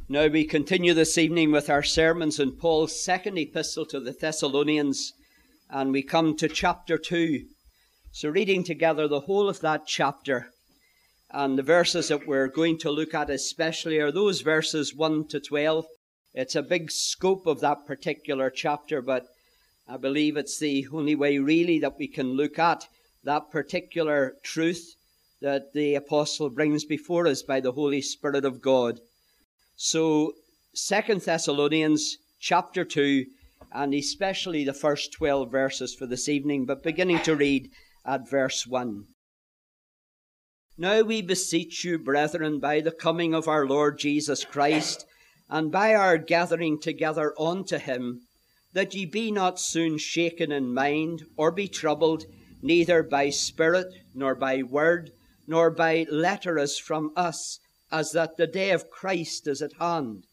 Now we continue this evening with our sermons in Paul's second epistle to the Thessalonians, and we come to chapter 2. So reading together the whole of that chapter, and the verses that we're going to look at especially are those verses 1 to 12. It's a big scope of that particular chapter, but I believe it's the only way really that we can look at that particular truth that the apostle brings before us by the Holy Spirit of God. So, 2 Thessalonians chapter 2, and especially the first 12 verses for this evening, but beginning to read at verse 1. Now we beseech you, brethren, by the coming of our Lord Jesus Christ, and by our gathering together unto him, that ye be not soon shaken in mind, or be troubled, neither by spirit, nor by word, nor by letter as from us, as that the day of Christ is at hand.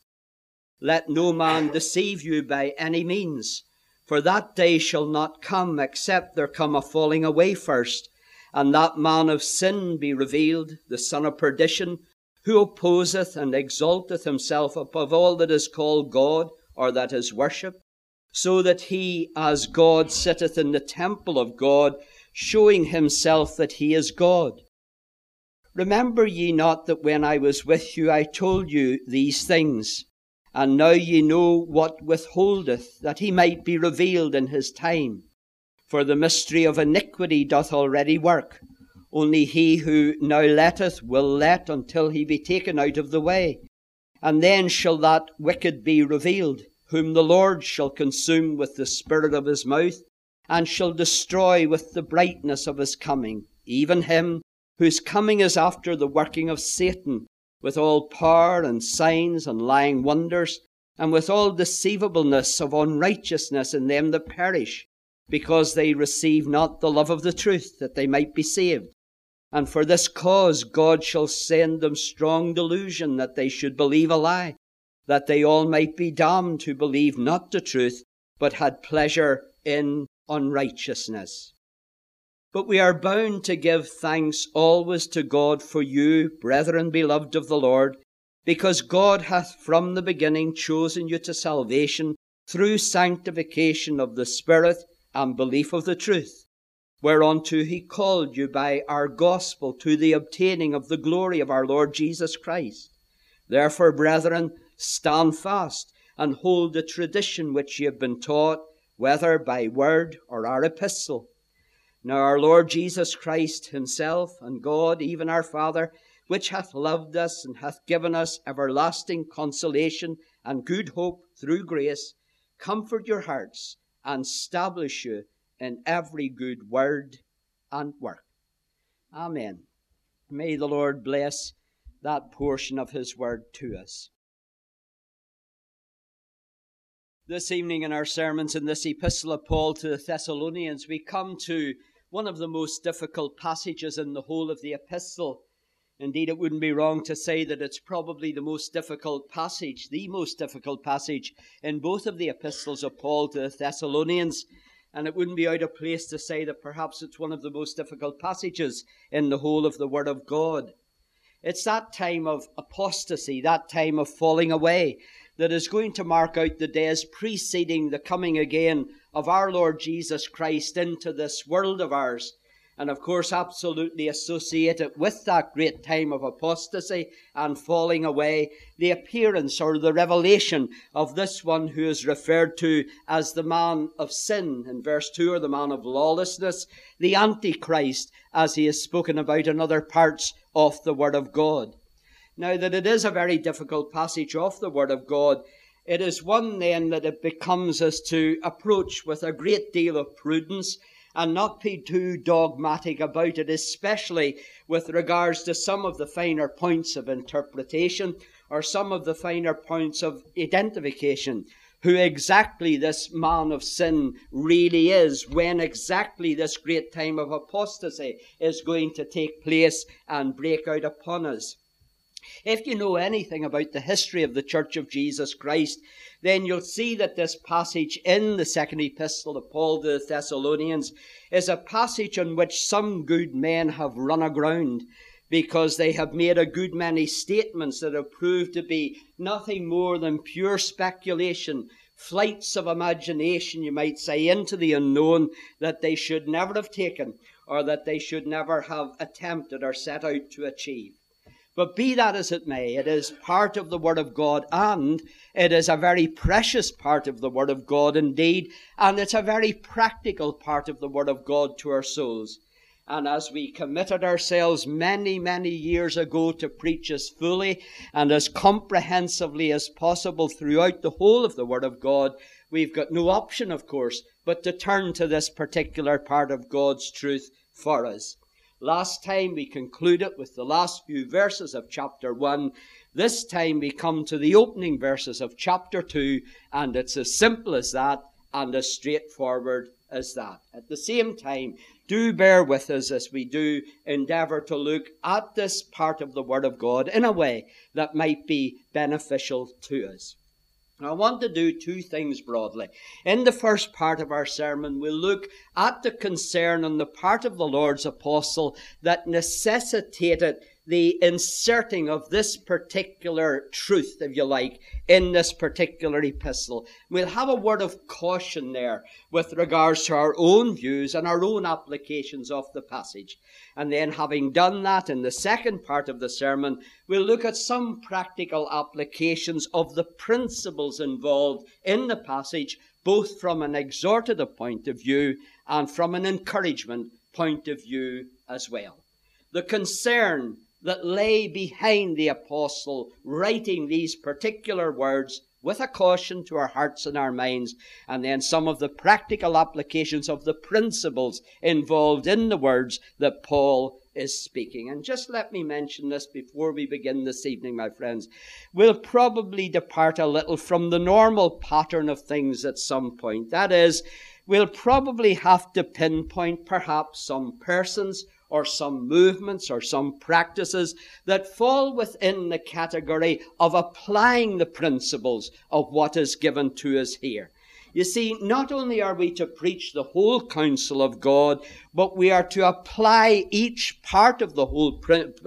Let no man deceive you by any means, for that day shall not come, except there come a falling away first, and that man of sin be revealed, the son of perdition, who opposeth and exalteth himself above all that is called God, or that is worshipped, so that he, as God, sitteth in the temple of God, showing himself that he is God. Remember ye not that when I was with you I told you these things, and now ye know what withholdeth, that he might be revealed in his time. For the mystery of iniquity doth already work. Only he who now letteth will let until he be taken out of the way. And then shall that wicked be revealed, whom the Lord shall consume with the spirit of his mouth, and shall destroy with the brightness of his coming, even him whose coming is after the working of Satan, with all power and signs and lying wonders, and with all deceivableness of unrighteousness in them that perish, because they receive not the love of the truth, that they might be saved. And for this cause God shall send them strong delusion, that they should believe a lie, that they all might be damned who believe not the truth, but had pleasure in unrighteousness. But we are bound to give thanks always to God for you, brethren beloved of the Lord, because God hath from the beginning chosen you to salvation through sanctification of the Spirit and belief of the truth, whereunto he called you by our gospel to the obtaining of the glory of our Lord Jesus Christ. Therefore, brethren, stand fast and hold the tradition which ye have been taught, whether by word or our epistle. Now our Lord Jesus Christ himself, and God, even our Father, which hath loved us and hath given us everlasting consolation and good hope through grace, comfort your hearts and establish you in every good word and work. Amen. May the Lord bless that portion of his word to us. This evening in our sermons in this epistle of Paul to the Thessalonians, we come to one of the most difficult passages in the whole of the epistle. Indeed, it wouldn't be wrong to say that it's probably the most difficult passage in both of the epistles of Paul to the Thessalonians. And it wouldn't be out of place to say that perhaps it's one of the most difficult passages in the whole of the Word of God. It's that time of apostasy, that time of falling away, that is going to mark out the days preceding the coming again of our Lord Jesus Christ into this world of ours. And of course, absolutely associated with that great time of apostasy and falling away, the appearance or the revelation of this one who is referred to as the man of sin in verse 2, or the man of lawlessness, the Antichrist, as he is spoken about in other parts of the Word of God. Now, that it is a very difficult passage of the Word of God, it is one then that it becomes us to approach with a great deal of prudence and not be too dogmatic about it, especially with regards to some of the finer points of interpretation or some of the finer points of identification. Who exactly this man of sin really is, when exactly this great time of apostasy is going to take place and break out upon us. If you know anything about the history of the Church of Jesus Christ, then you'll see that this passage in the second epistle of Paul to the Thessalonians is a passage on which some good men have run aground, because they have made a good many statements that have proved to be nothing more than pure speculation, flights of imagination, you might say, into the unknown that they should never have taken, or that they should never have attempted or set out to achieve. But be that as it may, it is part of the Word of God, and it is a very precious part of the Word of God indeed, and it's a very practical part of the Word of God to our souls. And as we committed ourselves many, many years ago to preach as fully and as comprehensively as possible throughout the whole of the Word of God, we've got no option, of course, but to turn to this particular part of God's truth for us. Last time we concluded with the last few verses of chapter 1. This time we come to the opening verses of chapter 2, and it's as simple as that and as straightforward as that. At the same time, do bear with us as we do endeavor to look at this part of the Word of God in a way that might be beneficial to us. I want to do two things broadly. In the first part of our sermon, we'll look at the concern on the part of the Lord's apostle that necessitated the inserting of this particular truth, if you like, in this particular epistle. We'll have a word of caution there with regards to our own views and our own applications of the passage. And then, having done that, in the second part of the sermon, we'll look at some practical applications of the principles involved in the passage, both from an exhortative point of view and from an encouragement point of view as well. The concern that lay behind the apostle writing these particular words with a caution to our hearts and our minds, and then some of the practical applications of the principles involved in the words that Paul is speaking. And just let me mention this before we begin this evening, my friends. We'll probably depart a little from the normal pattern of things at some point. That is, we'll probably have to pinpoint perhaps some persons or some movements or some practices that fall within the category of applying the principles of what is given to us here. You see, not only are we to preach the whole counsel of God, but we are to apply each part of the whole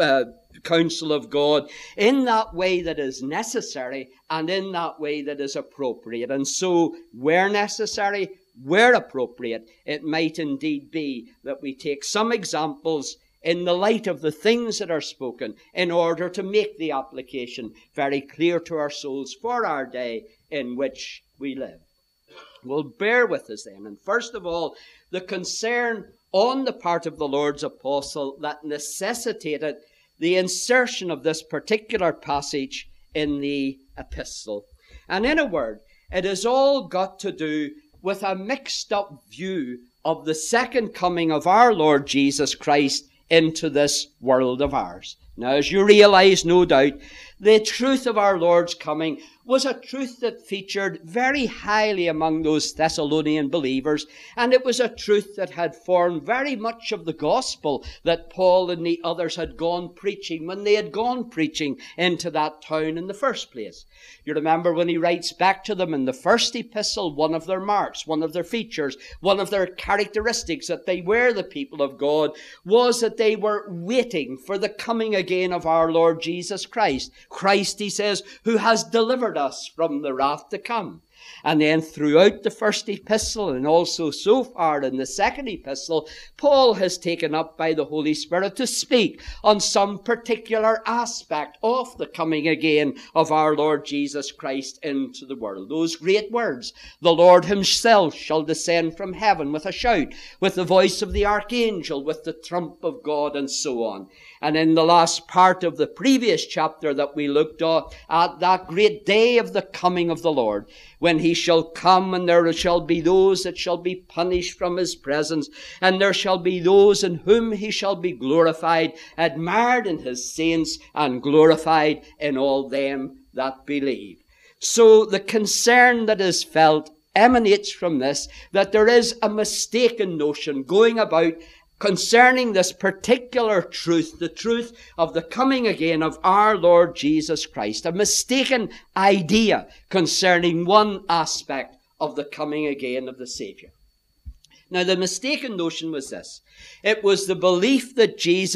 counsel of God in that way that is necessary and in that way that is appropriate. And so, where necessary, where appropriate, it might indeed be that we take some examples in the light of the things that are spoken in order to make the application very clear to our souls for our day in which we live. Well, bear with us then. And first of all, the concern on the part of the Lord's apostle that necessitated the insertion of this particular passage in the epistle. And in a word, it has all got to do with a mixed up view of the second coming of our Lord Jesus Christ into this world of ours. Now, as you realize, no doubt, the truth of our Lord's coming was a truth that featured very highly among those Thessalonian believers, and it was a truth that had formed very much of the gospel that Paul and the others had gone preaching when they had gone preaching into that town in the first place. You remember when he writes back to them in the first epistle, one of their marks, one of their features, one of their characteristics that they were the people of God was that they were waiting for the coming again of our Lord Jesus Christ. Christ, he says, who has delivered us from the wrath to come. And then throughout the first epistle and also so far in the second epistle, Paul has taken up by the Holy Spirit to speak on some particular aspect of the coming again of our Lord Jesus Christ into the world. Those great words, the Lord himself shall descend from heaven with a shout, with the voice of the archangel, with the trump of God, and so on. And in the last part of the previous chapter that we looked at that great day of the coming of the Lord, when he shall come, and there shall be those that shall be punished from his presence, and there shall be those in whom he shall be glorified, admired in his saints, and glorified in all them that believe. So the concern that is felt emanates from this, that there is a mistaken notion going about concerning this particular truth, the truth of the coming again of our Lord Jesus Christ, a mistaken idea concerning one aspect of the coming again of the Savior. Now, the mistaken notion was this. It was the belief that Jesus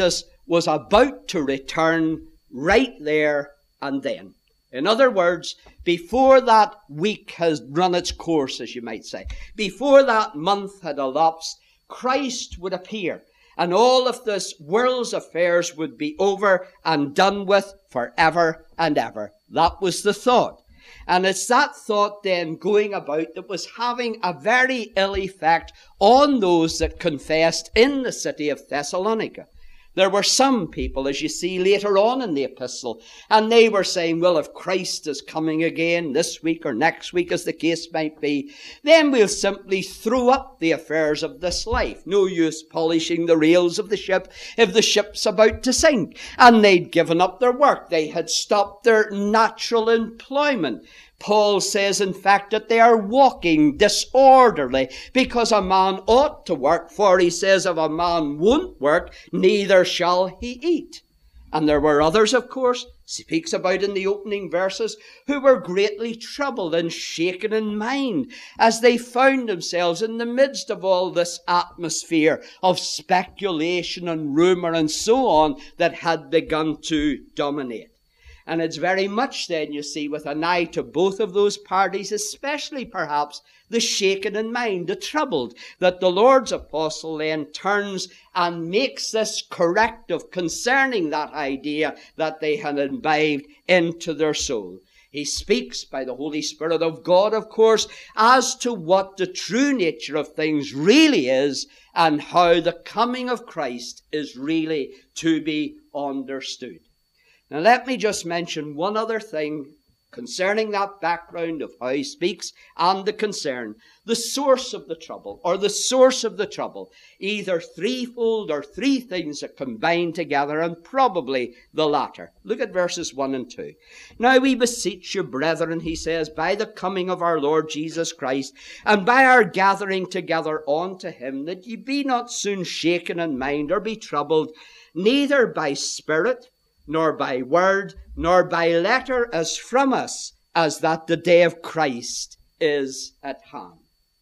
was about to return right there and then. In other words, before that week has run its course, as you might say, before that month had elapsed, Christ would appear, and all of this world's affairs would be over and done with forever and ever. That was the thought. And it's that thought then going about that was having a very ill effect on those that confessed in the city of Thessalonica. There were some people, as you see later on in the epistle, and they were saying, well, if Christ is coming again this week or next week, as the case might be, then we'll simply throw up the affairs of this life. No use polishing the rails of the ship if the ship's about to sink. And they'd given up their work. They had stopped their natural employment. Paul says, in fact, that they are walking disorderly, because a man ought to work, for he says, if a man won't work, neither shall he eat. And there were others, of course, speaks about in the opening verses, who were greatly troubled and shaken in mind as they found themselves in the midst of all this atmosphere of speculation and rumor and so on that had begun to dominate. And it's very much then, you see, with an eye to both of those parties, especially perhaps the shaken in mind, the troubled, that the Lord's apostle then turns and makes this corrective concerning that idea that they had imbibed into their soul. He speaks by the Holy Spirit of God, of course, as to what the true nature of things really is and how the coming of Christ is really to be understood. Now let me just mention one other thing concerning that background of how he speaks and the concern. The source of the trouble, or the source of the trouble, either threefold or three things that combine together, and probably the latter. Look at verses 1 and 2. Now we beseech you, brethren, he says, by the coming of our Lord Jesus Christ, and by our gathering together unto him, that ye be not soon shaken in mind, or be troubled, neither by spirit, nor by word, nor by letter as from us, as that the day of Christ is at hand.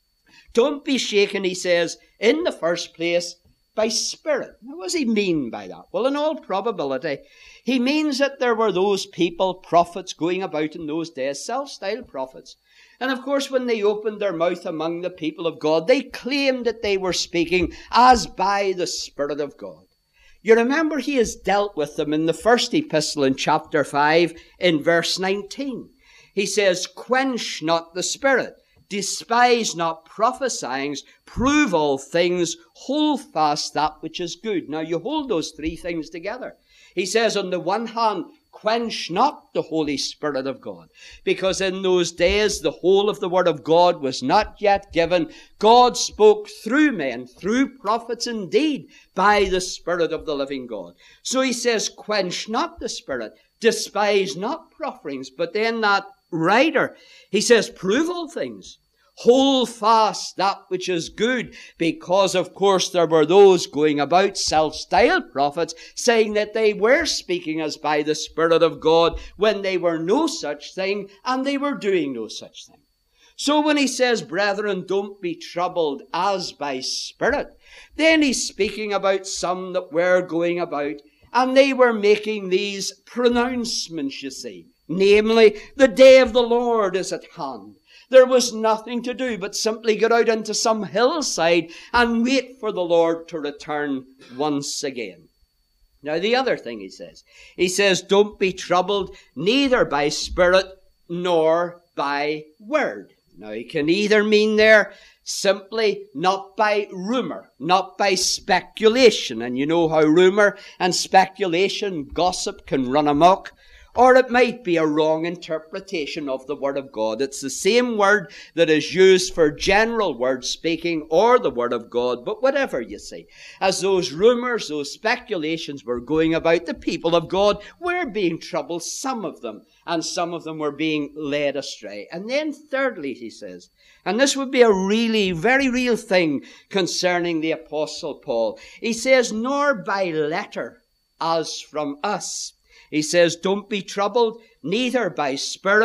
Don't be shaken, he says, in the first place, by spirit. Now, what does he mean by that? Well, in all probability, he means that there were those people, prophets, going about in those days, self-styled prophets. And of course, when they opened their mouth among the people of God, they claimed that they were speaking as by the Spirit of God. You remember he has dealt with them in the first epistle in chapter 5 in verse 19. He says, quench not the spirit, despise not prophesying, prove all things, hold fast that which is good. Now you hold those three things together. He says on the one hand, quench not the Holy Spirit of God, because in those days the whole of the Word of God was not yet given. God spoke through men, through prophets indeed, by the Spirit of the living God. So he says, quench not the Spirit, despise not profferings. But then that writer, he says, prove all things. Hold fast that which is good, because of course there were those going about, self-styled prophets, saying that they were speaking as by the Spirit of God when they were no such thing, and they were doing no such thing. So when he says, brethren, don't be troubled as by spirit, then he's speaking about some that were going about, and they were making these pronouncements, you see. Namely, the day of the Lord is at hand. There was nothing to do but simply get out into some hillside and wait for the Lord to return once again. Now the other thing he says, don't be troubled neither by spirit nor by word. Now he can either mean there simply not by rumor, not by speculation. And you know how rumor and speculation, gossip can run amok. Or it might be a wrong interpretation of the Word of God. It's the same word that is used for general word speaking or the Word of God, but whatever you see. As those rumors, those speculations were going about, the people of God were being troubled, some of them, and some of them were being led astray. And then thirdly, he says, and this would be a really, very real thing concerning the Apostle Paul. He says, nor by letter as from us. He says, don't be troubled, neither by spirit,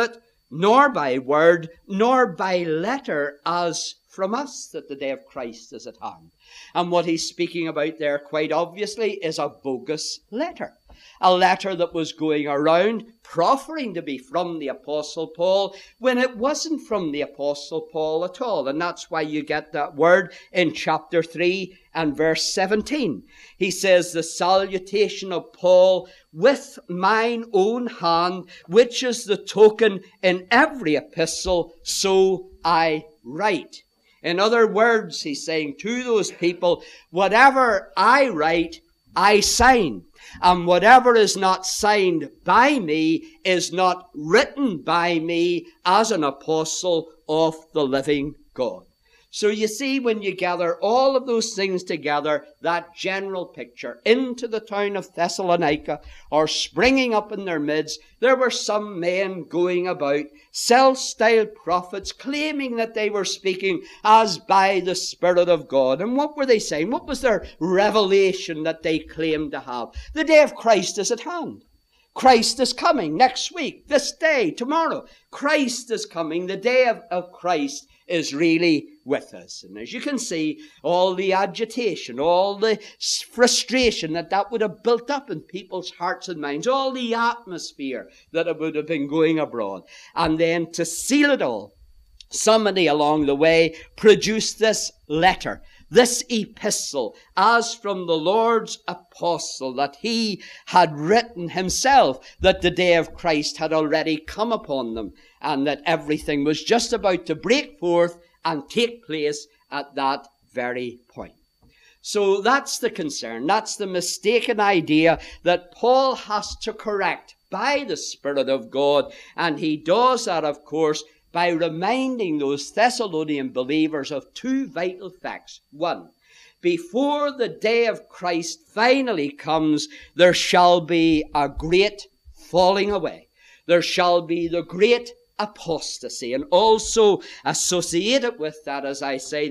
nor by word, nor by letter, as from us, that the day of Christ is at hand. And what he's speaking about there, quite obviously, is a bogus letter. A letter that was going around proffering to be from the Apostle Paul when it wasn't from the Apostle Paul at all. And that's why you get that word in chapter 3 and verse 17. He says, the salutation of Paul with mine own hand, which is the token in every epistle, so I write. In other words, he's saying to those people, whatever I write, I sign. And whatever is not signed by me is not written by me as an apostle of the living God. So you see, when you gather all of those things together, that general picture into the town of Thessalonica, or springing up in their midst, there were some men going about, self-styled prophets, claiming that they were speaking as by the Spirit of God. And what were they saying? What was their revelation that they claimed to have? The day of Christ is at hand. Christ is coming next week, this day, tomorrow. Christ is coming. The day of Christ is really with us. And as you can see, all the agitation, all the frustration that would have built up in people's hearts and minds, all the atmosphere that it would have been going abroad. And then to seal it all, somebody along the way produced this letter, this epistle, as from the Lord's apostle, that he had written himself, that the day of Christ had already come upon them, and that everything was just about to break forth and take place at that very point. So that's the concern. That's the mistaken idea that Paul has to correct by the Spirit of God. And he does that, of course, by reminding those Thessalonian believers of two vital facts. One, before the day of Christ finally comes, there shall be a great falling away. There shall be the great apostasy, and also associated with that, as I say,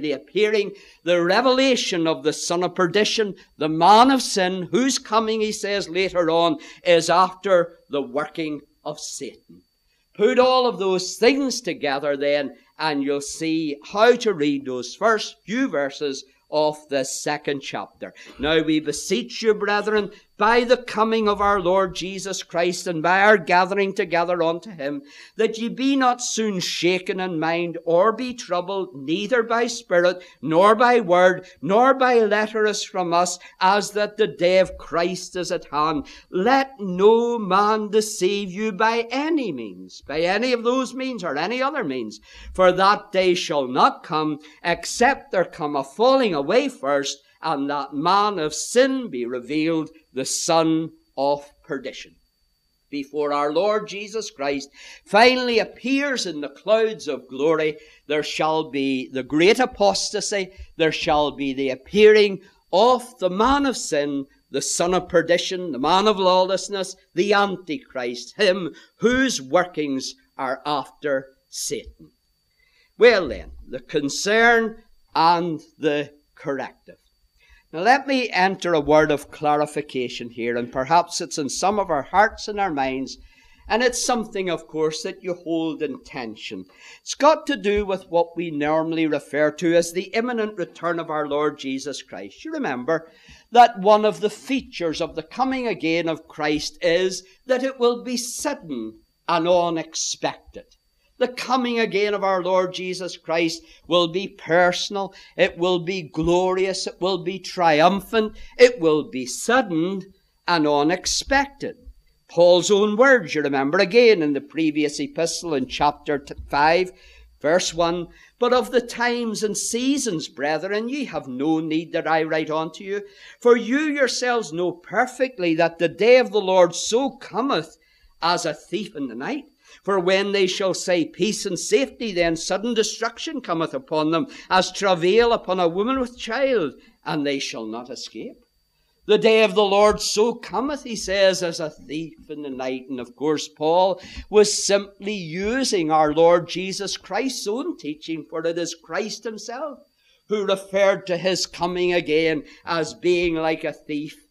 the revelation of the son of perdition, the man of sin, whose coming, he says later on, is after the working of Satan. Put all of those things together then, and you'll see how to read those first few verses of the second chapter. Now we beseech you, brethren, by the coming of our Lord Jesus Christ, and by our gathering together unto him, that ye be not soon shaken in mind, or be troubled, neither by spirit, nor by word, nor by letter as from us, as that the day of Christ is at hand. Let no man deceive you by any means, by any of those means or any other means, for that day shall not come, except there come a falling away first, and that man of sin be revealed, the son of perdition. Before our Lord Jesus Christ finally appears in the clouds of glory, there shall be the great apostasy, there shall be the appearing of the man of sin, the son of perdition, the man of lawlessness, the Antichrist, him whose workings are after Satan. Well then, the concern and the corrective. Now let me enter a word of clarification here, and perhaps it's in some of our hearts and our minds, and it's something, of course, that you hold in tension. It's got to do with what we normally refer to as the imminent return of our Lord Jesus Christ. You remember that one of the features of the coming again of Christ is that it will be sudden and unexpected. The coming again of our Lord Jesus Christ will be personal, it will be glorious, it will be triumphant, it will be sudden and unexpected. Paul's own words, you remember again in the previous epistle in chapter 5, verse 1, but of the times and seasons, brethren, ye have no need that I write unto you, for you yourselves know perfectly that the day of the Lord so cometh as a thief in the night. For when they shall say peace and safety, then sudden destruction cometh upon them, as travail upon a woman with child, and they shall not escape. The day of the Lord so cometh, he says, as a thief in the night. And of course, Paul was simply using our Lord Jesus Christ's own teaching, for it is Christ himself who referred to his coming again as being like a thief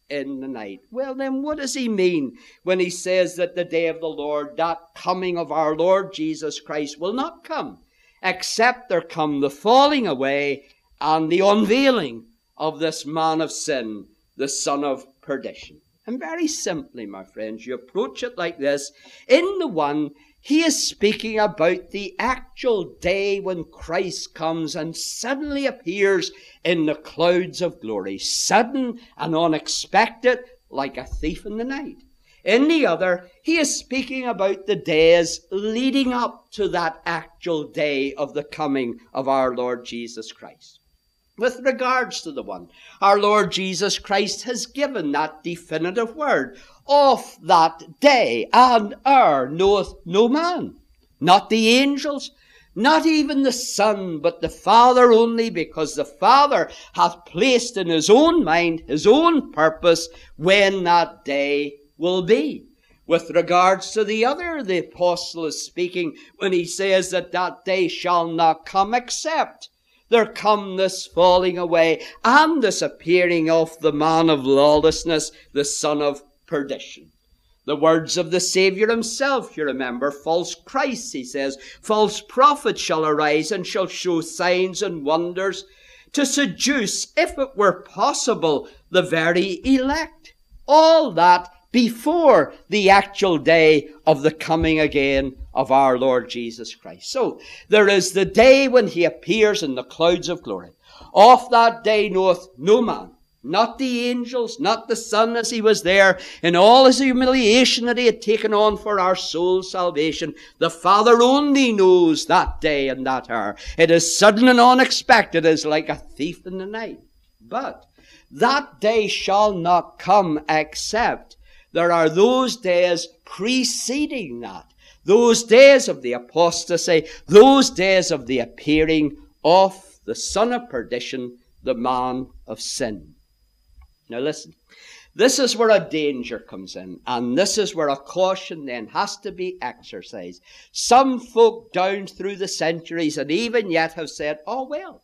in the night. Well, then what does he mean when he says that the day of the Lord, that coming of our Lord Jesus Christ, will not come, except there come the falling away and the unveiling of this man of sin, the son of perdition? And very simply, my friends, you approach it like this. In the one, he is speaking about the actual day when Christ comes and suddenly appears in the clouds of glory, sudden and unexpected, like a thief in the night. In the other, he is speaking about the days leading up to that actual day of the coming of our Lord Jesus Christ. With regards to the one, our Lord Jesus Christ has given that definitive word. Of that day and hour knoweth no man, not the angels, not even the Son, but the Father only, because the Father hath placed in his own mind, his own purpose, when that day will be. With regards to the other, the apostle is speaking when he says that that day shall not come except there come this falling away and this appearing of the man of lawlessness, the son of perdition. The words of the Savior himself, you remember, false Christs, he says, false prophets shall arise and shall show signs and wonders to seduce, if it were possible, the very elect. All that before the actual day of the coming again of our Lord Jesus Christ. So, there is the day when he appears in the clouds of glory. Of that day knoweth no man, not the angels, not the Son as he was there in all his humiliation that he had taken on for our soul's salvation. The Father only knows that day and that hour. It is sudden and unexpected, as like a thief in the night. But that day shall not come except there are those days preceding that. Those days of the apostasy, those days of the appearing of the son of perdition, the man of sin. Now listen, this is where a danger comes in, and this is where a caution then has to be exercised. Some folk down through the centuries and even yet have said, oh well,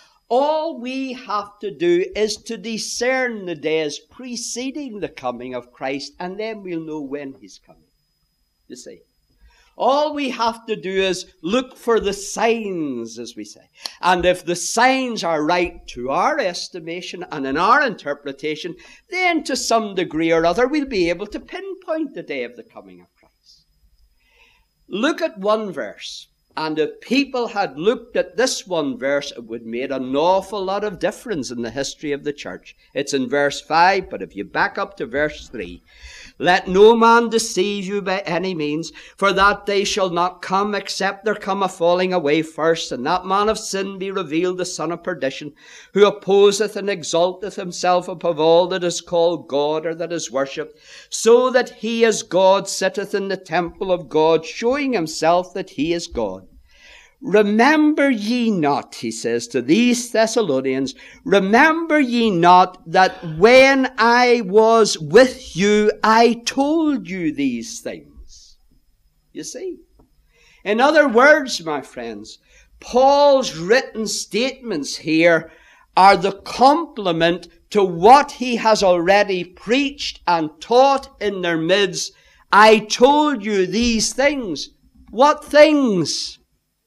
all we have to do is to discern the days preceding the coming of Christ, and then we'll know when he's coming. You see, all we have to do is look for the signs, as we say. And if the signs are right to our estimation and in our interpretation, then to some degree or other we'll be able to pinpoint the day of the coming of Christ. Look at one verse. And if people had looked at this one verse, it would have made an awful lot of difference in the history of the church. It's in verse 5, but if you back up to verse 3, let no man deceive you by any means, for that day shall not come except there come a falling away first, and that man of sin be revealed, the son of perdition, who opposeth and exalteth himself above all that is called God or that is worshipped, so that he as God sitteth in the temple of God, showing himself that he is God. Remember ye not, he says to these Thessalonians, remember ye not that when I was with you, I told you these things. You see? In other words, my friends, Paul's written statements here are the complement to what he has already preached and taught in their midst. I told you these things. What things?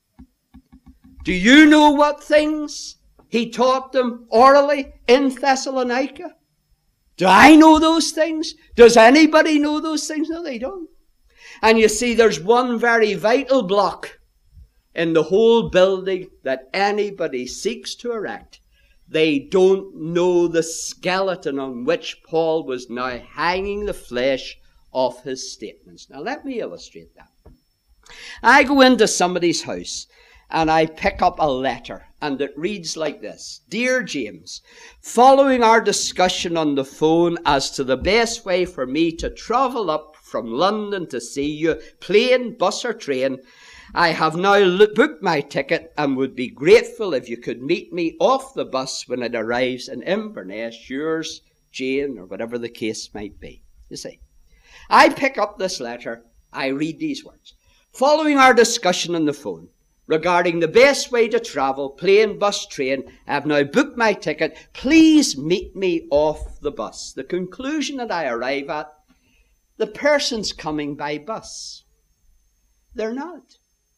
Do you know what things he taught them orally in Thessalonica? Do I know those things? Does anybody know those things? No, they don't. And you see, there's one very vital block in the whole building that anybody seeks to erect. They don't know the skeleton on which Paul was now hanging the flesh of his statements. Now, let me illustrate that. I go into somebody's house and I pick up a letter, and it reads like this. Dear James, following our discussion on the phone as to the best way for me to travel up from London to see you, plane, bus or train, I have now booked my ticket and would be grateful if you could meet me off the bus when it arrives in Inverness, yours, Jane, or whatever the case might be. You see, I pick up this letter, I read these words. Following our discussion on the phone, regarding the best way to travel, plane, bus, train. I have now booked my ticket. Please meet me off the bus. The conclusion that I arrive at, the person's coming by bus. They're not.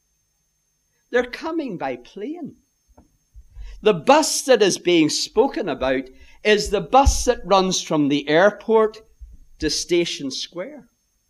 They're coming by plane. The bus that is being spoken about is the bus that runs from the airport to Station Square.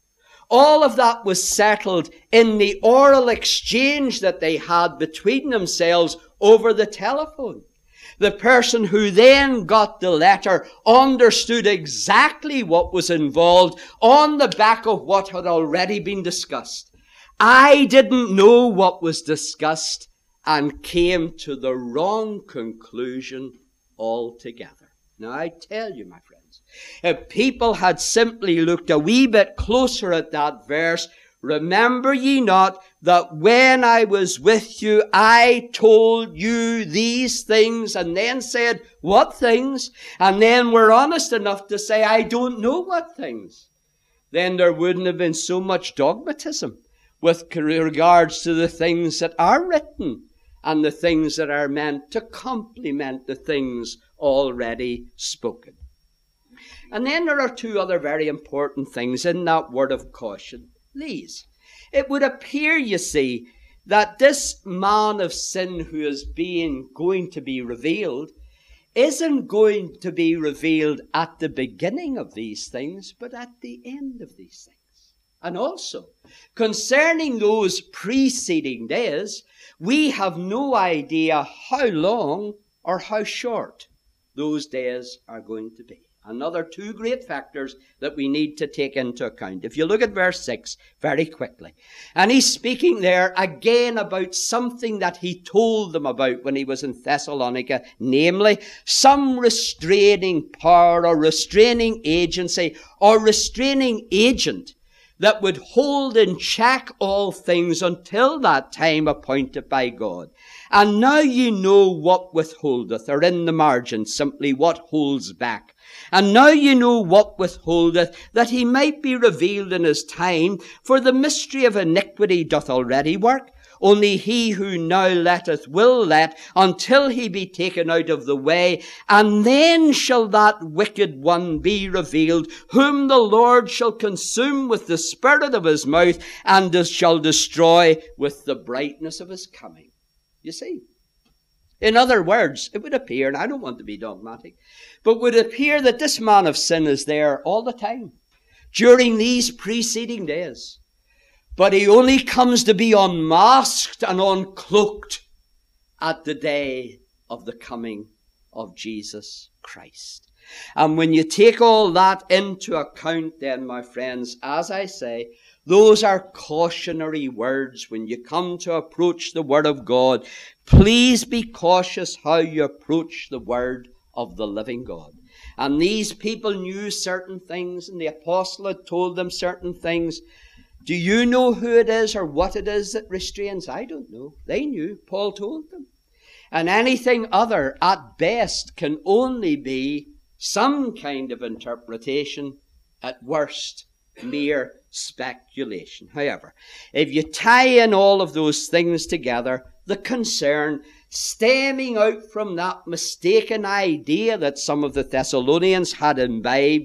All of that was settled in the oral exchange that they had between themselves over the telephone. The person who then got the letter understood exactly what was involved on the back of what had already been discussed. I didn't know what was discussed and came to the wrong conclusion altogether. Now I tell you, my friends, if people had simply looked a wee bit closer at that verse, remember ye not that when I was with you, I told you these things, and then said, what things? And then were honest enough to say, I don't know what things. Then there wouldn't have been so much dogmatism with regards to the things that are written and the things that are meant to complement the things already spoken. And then there are two other very important things in that word of caution. These. It would appear, you see, that this man of sin who is going to be revealed isn't going to be revealed at the beginning of these things, but at the end of these things. And also, concerning those preceding days, we have no idea how long or how short those days are going to be. Another two great factors that we need to take into account. If you look at verse 6 very quickly. And he's speaking there again about something that he told them about when he was in Thessalonica, namely some restraining power or restraining agency or restraining agent that would hold in check all things until that time appointed by God. And now you know what withholdeth, or in the margin simply what holds back. And now you know what withholdeth, that he might be revealed in his time, for the mystery of iniquity doth already work. Only he who now letteth will let, until he be taken out of the way, and then shall that wicked one be revealed, whom the Lord shall consume with the spirit of his mouth, and shall destroy with the brightness of his coming. You see? In other words, it would appear, and I don't want to be dogmatic, but would appear that this man of sin is there all the time, during these preceding days. But he only comes to be unmasked and uncloaked at the day of the coming of Jesus Christ. And when you take all that into account then, my friends, as I say, those are cautionary words when you come to approach the Word of God. Please be cautious how you approach the Word of the living God. And these people knew certain things, and the apostle had told them certain things. Do you know who it is or what it is that restrains? I don't know. They knew. Paul told them. And anything other, at best, can only be some kind of interpretation, at worst, mere speculation. However, if you tie in all of those things together, the concern stemming out from that mistaken idea that some of the Thessalonians had imbibed,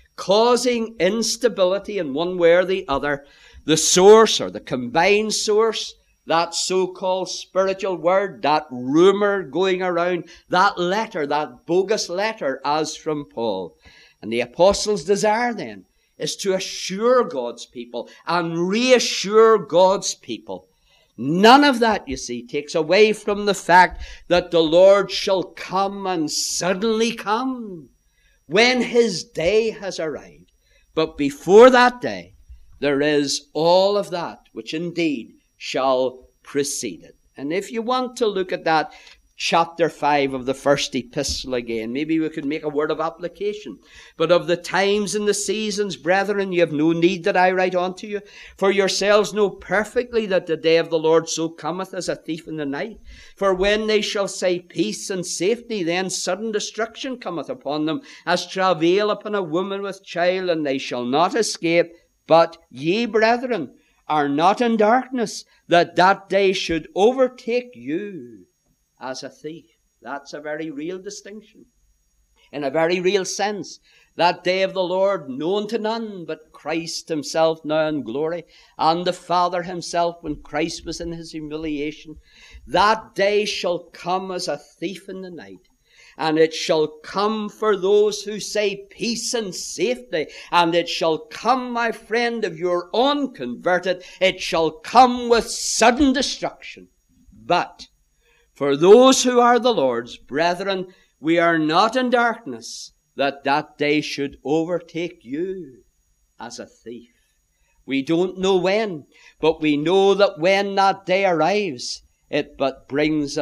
causing instability in one way or the other, the source or the combined source, that so-called spiritual word, that rumor going around, that letter, that bogus letter as from Paul. And the apostles' desire then is to assure God's people and reassure God's people. None of that, you see, takes away from the fact that the Lord shall come and suddenly come when his day has arrived. But before that day, there is all of that which indeed shall precede it. And if you want to look at that chapter 5 of the first epistle again, maybe we could make a word of application. But of the times and the seasons, brethren, you have no need that I write unto you. For yourselves know perfectly that the day of the Lord so cometh as a thief in the night. For when they shall say peace and safety, then sudden destruction cometh upon them, as travail upon a woman with child, and they shall not escape. But ye, brethren, are not in darkness, that that day should overtake you as a thief. That's a very real distinction. In a very real sense, that day of the Lord known to none but Christ himself now in glory, and the Father himself when Christ was in his humiliation, that day shall come as a thief in the night. And it shall come for those who say peace and safety. And it shall come, my friend, if you're unconverted, it shall come with sudden destruction. But for those who are the Lord's, brethren, we are not in darkness, that that day should overtake you as a thief. We don't know when, but we know that when that day arrives, it but brings